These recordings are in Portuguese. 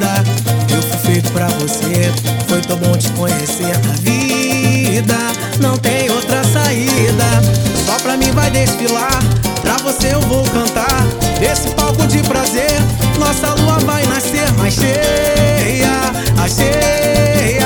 vida. Eu fui feito pra você, foi tão bom te conhecer na vida. Não tem outra saída, só pra mim vai desfilar. Pra você eu vou cantar, esse palco de prazer. Nossa lua vai nascer mais cheia, a cheia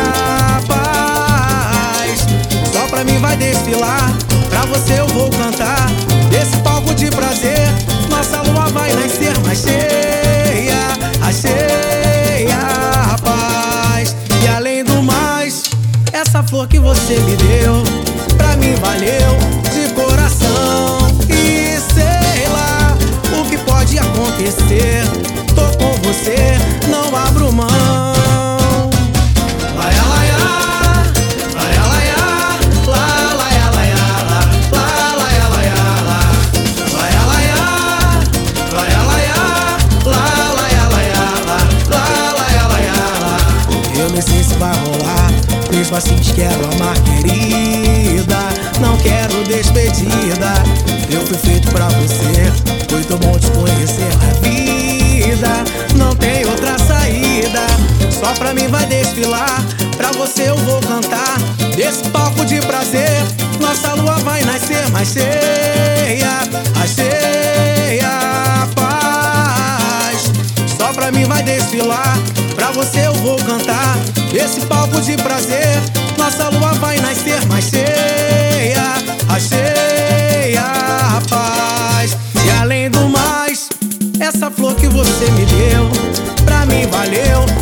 paz. Só pra mim vai desfilar, pra você eu vou cantar, esse palco de prazer. Nossa lua vai nascer mais cheia, a cheia paz. E além do mais, essa flor que você me deu, pra mim valeu de coração. E sei lá o que pode acontecer, tô com você, não abro mão. Laia, laia, laia, laia, la, laia, laia, la, laia, laia, la, laia, laia, laia, laia, la, laia, laia, la, laia, laia, la. Eu nem sei se vai rolar, mesmo assim te quero amar, querida. Não quero despedida, eu fui feito pra você, foi tão bom te conhecer na vida. Não tem outra saída, só pra mim vai desfilar. Pra você eu vou cantar, desse palco de prazer. Nossa lua vai nascer mais cheia, a cheia paz. Só pra mim vai desfilar, pra você eu vou cantar, esse palco de prazer. Nossa lua vai nascer mais cheia, a cheia paz. E além do mais, essa flor que você me deu, pra mim valeu